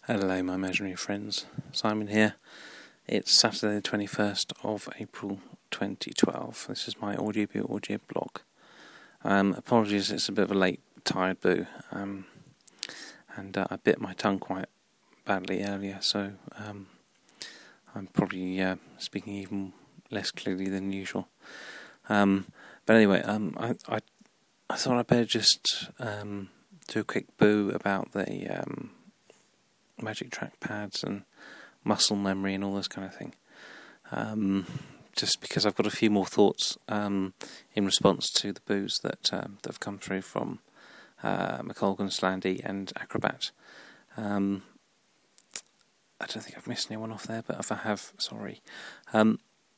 Hello my imaginary friends, Simon here. It's Saturday the 21st of April 2012. This is my audio blog. Apologies, it's a bit of a late, tired boo, and I bit my tongue quite badly earlier, so I'm probably speaking even less clearly than usual. But anyway, I thought I'd better just do a quick boo about the Magic Trackpads and muscle memory and all this kind of thing. Just because I've got a few more thoughts in response to the boos that have come through from McColgan, Slandy and Acrobat. I don't think I've missed anyone off there, but if I have, sorry. And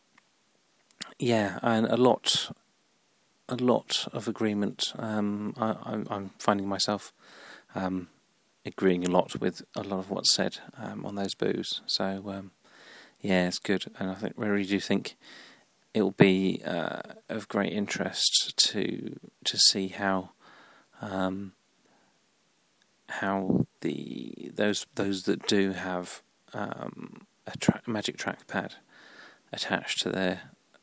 a lot of agreement. I'm finding myself agreeing a lot with a lot of what's said on those boos. So it's good, and I really do think it will be of great interest to see how those that do have a Magic Trackpad attached to their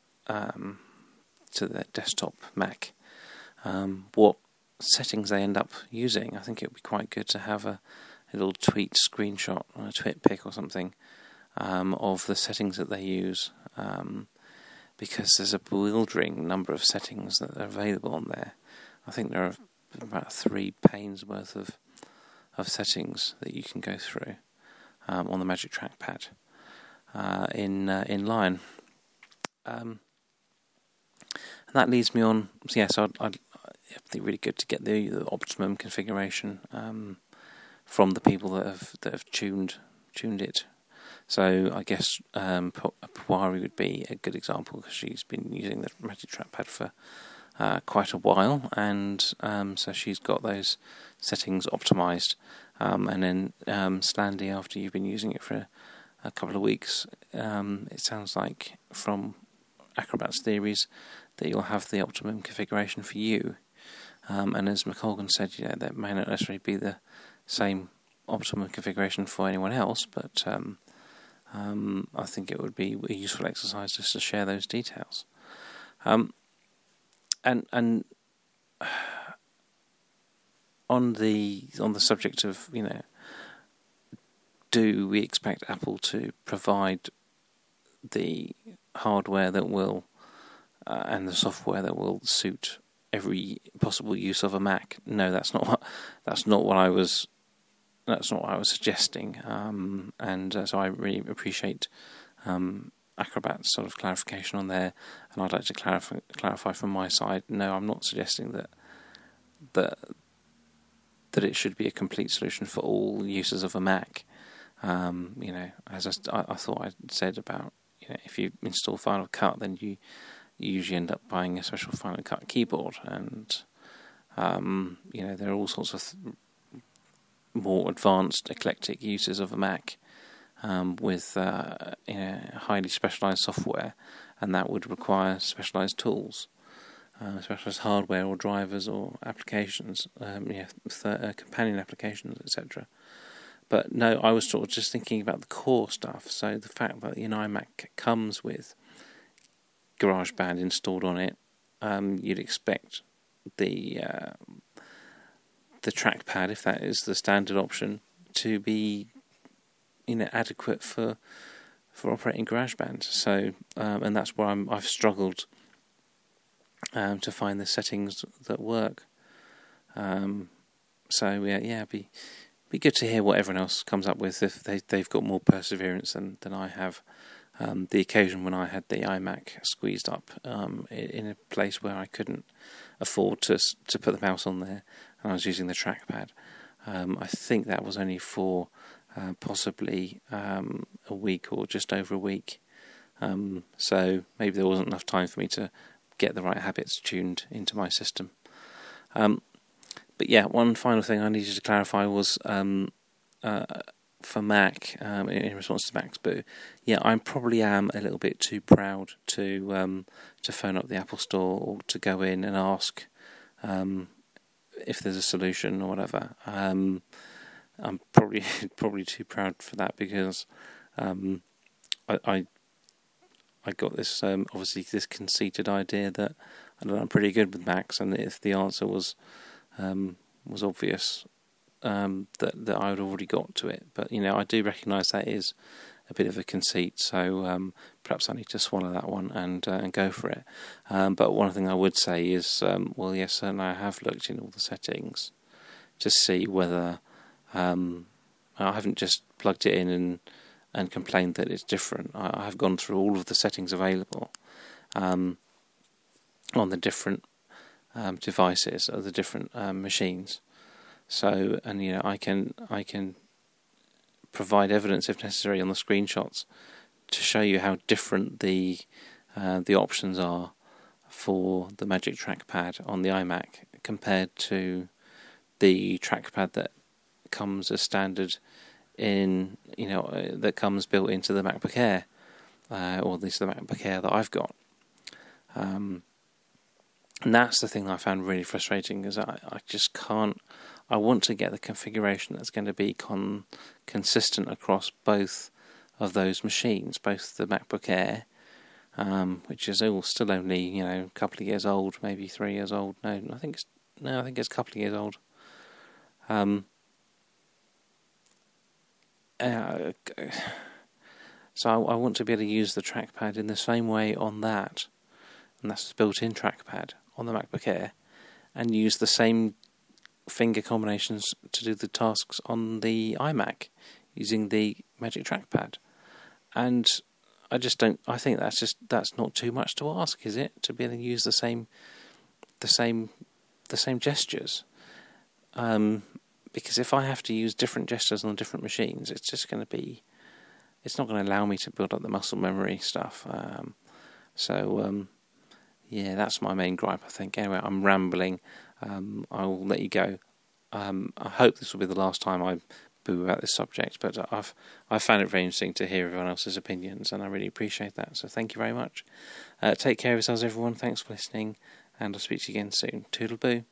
desktop Mac, what settings they end up using. I think it would be quite good to have a little tweet screenshot or a twit pic or something of the settings that they use, because there's a bewildering number of settings that are available on there. I think there are about 3 panes worth of settings that you can go through on the Magic Trackpad in Lion. And that leads me on. So I'd think really good to get the optimum configuration from the people that have tuned it. So I guess Puari would be a good example, because she's been using the Magic Trackpad for quite a while, and so she's got those settings optimised. And then Slandy, after you've been using it for a couple of weeks, it sounds like from Acrobat's theories that you'll have the optimum configuration for you. And as McColgan said, that may not necessarily be the same optimum configuration for anyone else, but I think it would be a useful exercise just to share those details. And on the subject of do we expect Apple to provide the hardware that will and the software that will suit every possible use of a Mac? No, that's not what I was suggesting. So I really appreciate Acrobat's sort of clarification on there, and I'd like to clarify from my side. No, I'm not suggesting that it should be a complete solution for all users of a Mac. As I thought I said about, if you install Final Cut, then you usually end up buying a special Final Cut keyboard, and there are all sorts of more advanced eclectic uses of a Mac with highly specialised software, and that would require specialised tools, specialised hardware or drivers or applications, companion applications, etc. But no, I was sort of just thinking about the core stuff. So the fact that the iMac comes with GarageBand installed on it, you'd expect the trackpad, if that is the standard option, to be adequate for operating GarageBand. So and that's where I've struggled to find the settings that work. Be good to hear what everyone else comes up with, if they've got more perseverance than I have. The occasion when I had the iMac squeezed up in a place where I couldn't afford to put the mouse on there, and I was using the trackpad. I think that was only for possibly a week or just over a week. So maybe there wasn't enough time for me to get the right habits tuned into my system. But one final thing I needed to clarify was for Mac, in response to Mac's boo. I probably am a little bit too proud to phone up the Apple Store or to go in and ask if there's a solution or whatever. I'm probably too proud for that, because I got this obviously this conceited idea that I'm pretty good with Macs, and if the answer was obvious, that I had already got to it. But I do recognise that is a bit of a conceit, so perhaps I need to swallow that one and go for it. But one thing I would say is, well, yes, certainly I have looked in all the settings to see whether I haven't just plugged it in and complained that it's different. I have gone through all of the settings available on the different devices or the different machines. So, and I can provide evidence if necessary on the screenshots to show you how different the options are for the Magic Trackpad on the iMac compared to the trackpad that comes as standard in that comes built into the MacBook Air, or at least the MacBook Air that I've got. And that's the thing that I found really frustrating, is I just can't. I want to get the configuration that's going to be consistent across both of those machines, both the MacBook Air, which is still only a couple of years old, maybe 3 years old. I think it's a couple of years old. So I want to be able to use the trackpad in the same way on that, and that's the built-in trackpad on the MacBook Air, and use the same finger combinations to do the tasks on the iMac using the Magic Trackpad. And I just don't. I think that's not too much to ask, is it? To be able to use the same gestures. Because if I have to use different gestures on different machines, it's not going to allow me to build up the muscle memory stuff. Yeah, that's my main gripe, I think. Anyway, I'm rambling. I'll let you go. I hope this will be the last time I boo about this subject, but I found it very interesting to hear everyone else's opinions, and I really appreciate that. So thank you very much. Take care of yourselves, everyone. Thanks for listening, and I'll speak to you again soon. Toodle-boo.